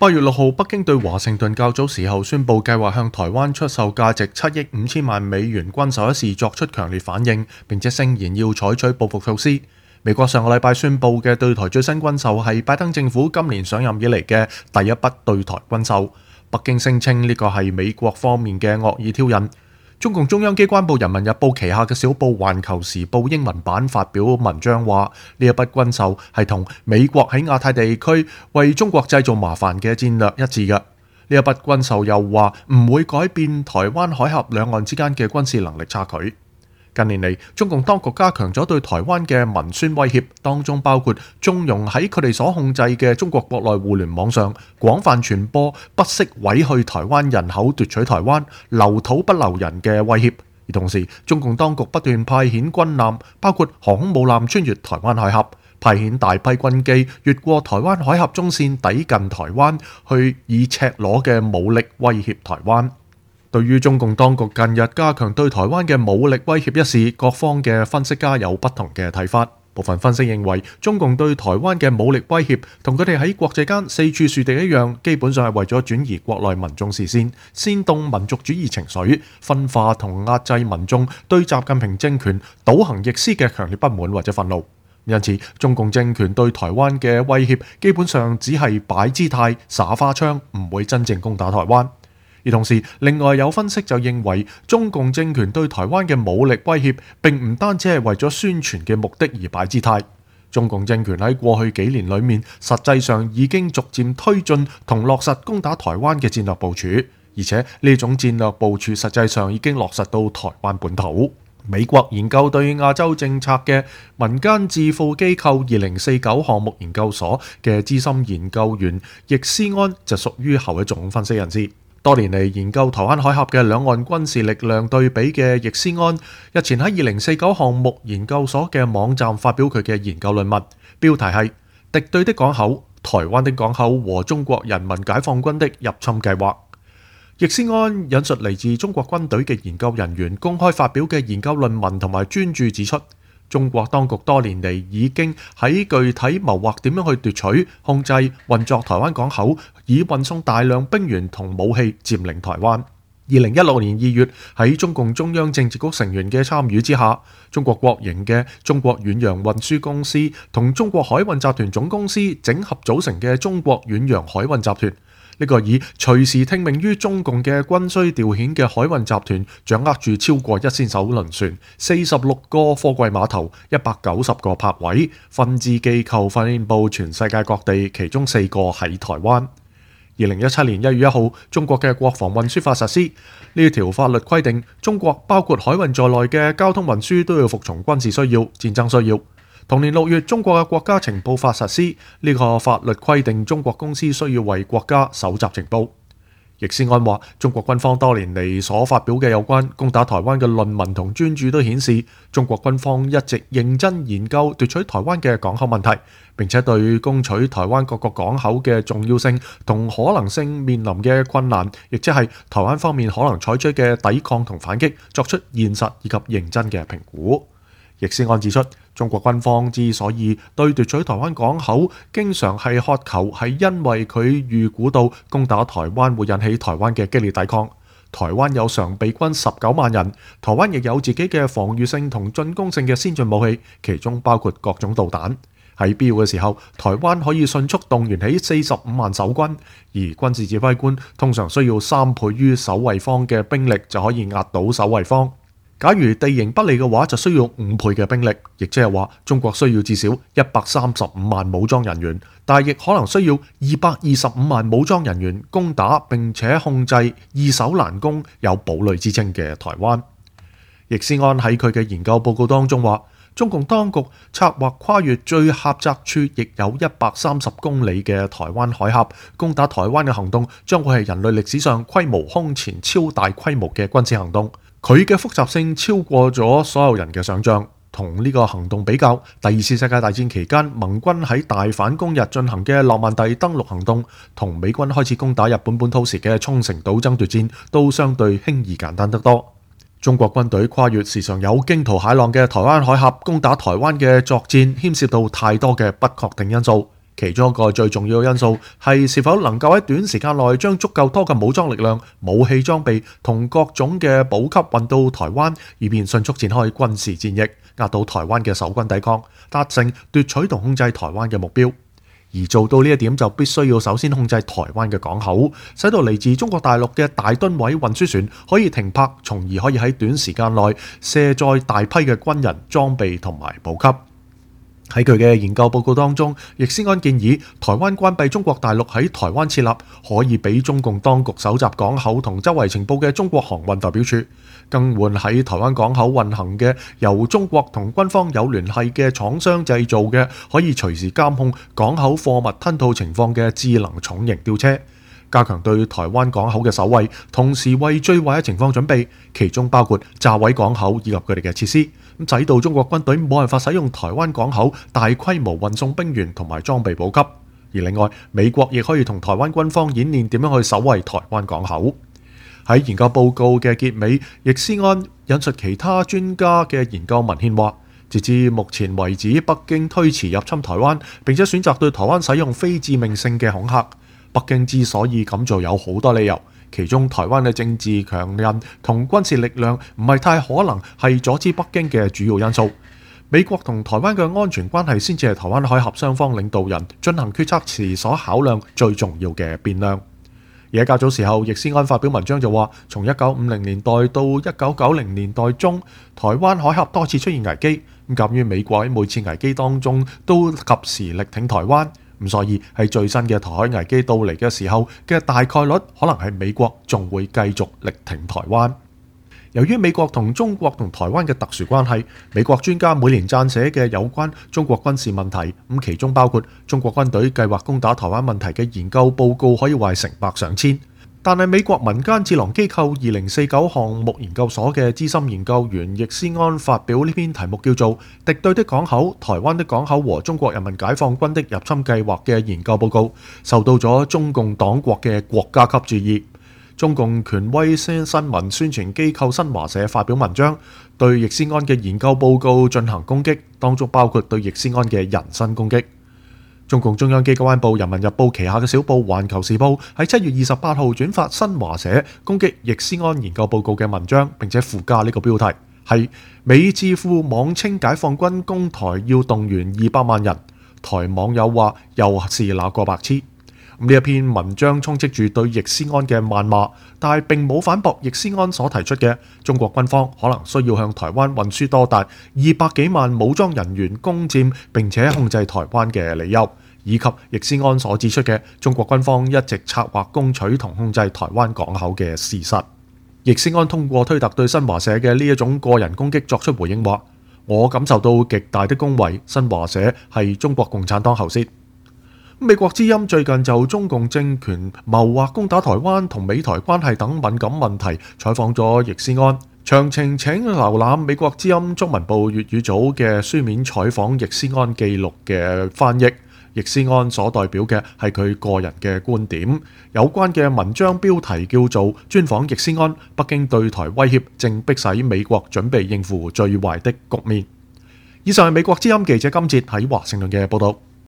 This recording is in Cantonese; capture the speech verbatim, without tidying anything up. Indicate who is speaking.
Speaker 1: 八月六號，北京對華盛頓較早時候宣布計劃向台灣出售價值七億五千萬美元軍售一事作出強烈反應，並且聲言要採取報復措施。美國上個禮拜宣布嘅對台最新軍售係拜登政府今年上任以嚟嘅第一筆對台軍售。北京聲稱呢個係美國方面嘅惡意挑釁。中共中央機關報人民日報旗下嘅小報環球時報英文版發表文章話，呢一筆軍售係同美國喺亞太地區為中國製造麻煩嘅戰略一致嘅。呢一筆軍售又話唔會改變台灣海峽兩岸之間嘅軍事能力差距。近年嚟，中共當局加強咗對台灣嘅文宣威脅，當中包括縱容喺佢哋所控制嘅中國國內互聯網上廣泛傳播不惜毀去台灣人口、奪取台灣、留土不留人嘅威脅。而同時，中共當局不斷派遣軍艦，包括航空母艦穿越台灣海峽，派遣大批軍機越過台灣海峽中線抵近台灣，去以赤裸嘅武力威脅台灣。對於中共當局近日加強對台灣嘅武力威脅一事，各方嘅分析家有不同嘅睇法。部分分析認為，中共對台灣嘅武力威脅同佢哋喺國際間四處樹敵一樣，基本上係為咗轉移國內民眾視線，煽動民族主義情緒，分化同壓制民眾對習近平政權倒行逆施嘅強烈不滿或者憤怒。因此，中共政權對台灣嘅威脅基本上只係擺姿態、耍花槍，唔會真正攻打台灣。而同時，另外有分析就認為，中共政權對台灣嘅武力威脅並唔單止係為咗宣傳嘅目的而擺姿態。中共政權喺過去幾年裏面，實際上已經逐漸推進同落實攻打台灣嘅戰略部署，而且呢種戰略部署實際上已經落實到台灣本土。美國研究對亞洲政策嘅民間智庫機構二零四九項目研究所嘅資深研究員易思安就屬於後一種分析人士。多年嚟研究台灣海峽嘅兩岸軍事力量對比嘅易思安，日前喺二零四九項目研究所嘅網站發表佢嘅研究論文，標題係《敵對的港口、台灣的港口和中國人民解放軍的入侵計劃》。易思安引述嚟自中國軍隊嘅研究人員公開發表嘅研究論文同埋專著指出，中國當局多年嚟已經喺具體謀劃點樣去奪取、控制、運作台灣港口，以運送大量兵員同武器佔領台灣。二零一六年二月，喺中共中央政治局成員嘅參與之下，中國國營嘅中國遠洋運輸公司同中國海運集團總公司整合組成嘅中國遠洋海運集團。呢個以隨時聽命於中共嘅軍需調遣嘅海運集團，掌握住超過一千艘輪船、四十六個貨櫃碼頭、一百九十個泊位，分支機構分佈全世界各地，其中四個喺台灣。二零一七年一月一號，中國嘅國防運輸法實施，呢條法律規定，中國包括海運在內嘅交通運輸都要服從軍事需要、戰爭需要。同年六月，中國嘅國家情報法實施，呢個法律規定中國公司需要為國家搜集情報。易思安話，中國軍方多年嚟所發表嘅有關攻打台灣嘅論文同專著都顯示，中國軍方一直認真研究奪取台灣嘅港口問題，並且對攻取台灣各個港口嘅重要性同可能性面臨嘅困難，亦即係台灣方面可能採取嘅抵抗同反擊，作出現實以及認真嘅評估。易思安指出，中國軍方之所以對奪取台灣港口經常係渴求，係因為佢預估到攻打台灣會引起台灣嘅激烈抵抗。台灣有常備軍十九萬人，台灣亦有自己嘅防禦性同進攻性嘅先進武器，其中包括各種導彈。喺必要嘅時候，台灣可以迅速動員起四十五萬守軍，而軍事指揮官通常需要三倍於守衛方嘅兵力就可以壓倒守衛方。假如地形不利嘅話，就需要五倍嘅兵力，亦即係話中國需要至少一百三十五萬武裝人員，但係亦可能需要二百二十五萬武裝人員攻打並且控制易守難攻、有堡壘之稱嘅台灣。易思安喺佢嘅研究報告當中話，中共當局策劃跨越最狹窄處亦有一百三十公里嘅台灣海峽，攻打台灣嘅行動將會係人類歷史上規模空前超大規模嘅軍事行動。佢嘅複雜性超過咗所有人嘅想象。同呢個行動比較，第二次世界大戰期間盟軍喺大反攻日進行嘅諾曼第登陸行動，同美軍開始攻打日本本土時嘅沖繩島爭奪戰，都相對輕易簡單得多。中國軍隊跨越時常有驚濤駭浪嘅台灣海峽攻打台灣嘅作戰，牽涉到太多嘅不確定因素。 其中一個最重要嘅因素係是否能夠喺短時間內將足夠多嘅武裝力量、武器裝備同各種嘅補給運到台灣，以便迅速展開軍事戰役，壓倒台灣嘅守軍抵抗，達成奪取同控制台灣嘅目標。而做到呢一點，就必須要首先控制台灣嘅港口，使到嚟自中國大陸嘅大噸位運輸船可以停泊，從而可以喺短時間內卸載大批嘅軍人、裝備同埋補給。喺佢嘅研究報告當中，易思安建議台灣關閉中國大陸喺台灣設立可以俾中共當局搜集港口同周圍情報嘅中國航運代表處，更換喺台灣港口運行嘅由中國同軍方有聯繫嘅廠商製造嘅可以隨時監控港口貨物吞吐情況嘅智能重型吊車，加強對台灣港口嘅守衛，同時為最壞嘅情況準備，其中包括炸毀港口以及佢哋嘅設施，咁使到中國軍隊冇辦法使用台灣港口大規模運送兵員同埋裝備補給。而另外，美國亦可以同台灣軍方演練點樣去守衛台灣港口。喺研究報告嘅結尾，易思安引述其他專家嘅研究文獻話，截至目前為止，北京推遲入侵台灣，並且選擇對台灣使用非致命性嘅恐嚇。北京之所以咁做有好多理由，其中台灣嘅政治強韌同軍事力量唔係太可能係阻止北京嘅主要因素。美國同台灣嘅安全關係先至係台灣海峽雙方領導人進行決策時所考量最重要嘅變量。而喺較早時候，易思安發表文章就話，從一九五零年代到一九九零年代中，台灣海峽多次出現危機，咁鑑於美國喺每次危機當中都及時力挺台灣，咁所以喺最新嘅台海危機到嚟嘅時候嘅大概率，可能係美國仲會繼續力挺台灣。由於美國同中國同台灣嘅特殊關係，美國專家每年撰寫嘅有關中國軍事問題，咁其中包括中國軍隊計劃攻打台灣問題嘅研究報告，可以話係成百上千。但係美國民間智囊機構二零四九項目研究所嘅資深研究員易思安發表呢篇題目叫做《敵對的港口、台灣的港口和中國人民解放軍的入侵計劃》嘅研究報告，受到咗中共黨國嘅國家級注意。中共權威新聞宣傳機構新華社發表文章，對易思安嘅研究報告進行攻擊，當中包括對易思安嘅人身攻擊。中共中央機關報《人民日報》旗下嘅小報《環球時報》喺七月二十八號轉發新華社攻擊易思安研究報告嘅文章，並且附加呢個標題係美智庫妄稱解放軍攻台要動員二百萬人，台網友話又是那個白痴。呢一篇文章充斥住對易思安嘅謾罵，但係並冇反駁易思安所提出嘅中國軍方可能需要向台灣運輸多達二百幾萬武裝人員攻佔並且控制台灣嘅理由，以及易思安所指出嘅中國軍方一直策劃攻取同控制台灣港口嘅事實。易思安通過推特對新華社嘅呢一種個人攻擊作出回應，話我感受到極大的恭維，新華社係中國共產黨喉舌。美國之音最近就中共政權謀劃攻打台灣同美台關係等敏感問題採訪咗易思安，詳情請瀏覽美國之音中文部粵語組嘅書面採訪易思安記錄嘅翻譯。易思安所代表嘅係佢個人嘅觀點。有關嘅文章標題叫做專訪易思安，北京對台威脅正迫使美國準備應付最壞的局面。以上係美國之音記者金哲喺華盛頓嘅報道。